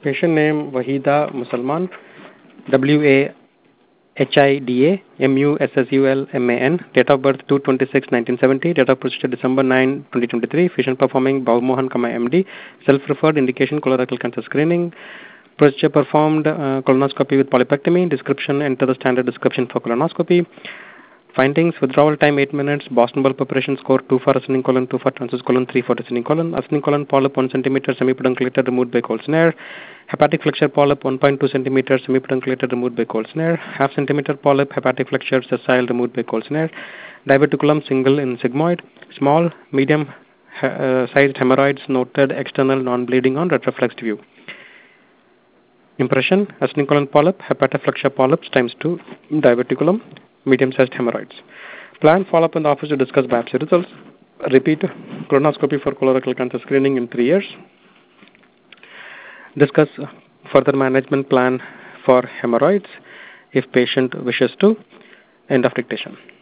Patient name Wahida Musalman, WAHIDA MUSSULMAN, date of birth 2/26/1970, date of procedure December 9, 2023, physician performing Bhavmohan, MD, self-referred, indication colorectal cancer screening, procedure performed colonoscopy with polypectomy, description, enter the standard description for colonoscopy. Findings: withdrawal time 8 minutes, Boston bulb preparation score 2 for ascending colon, 2 for transverse colon, 3 for descending colon polyp 1 centimeter, semipedunculated, removed by cold snare, hepatic flexure polyp 1.2 centimeter, semipedunculated, removed by cold snare, half centimeter polyp, hepatic flexure sessile, removed by cold snare, diverticulum single in sigmoid, small, medium sized hemorrhoids noted, external non-bleeding on retroflexed view. Impression: ascending colon polyp, hepatic flexure polyps times 2, diverticulum, medium-sized hemorrhoids. Plan follow-up in the office to discuss biopsy results. Repeat colonoscopy for colorectal cancer screening in 3 years. Discuss further management plan for hemorrhoids if patient wishes to. End of dictation.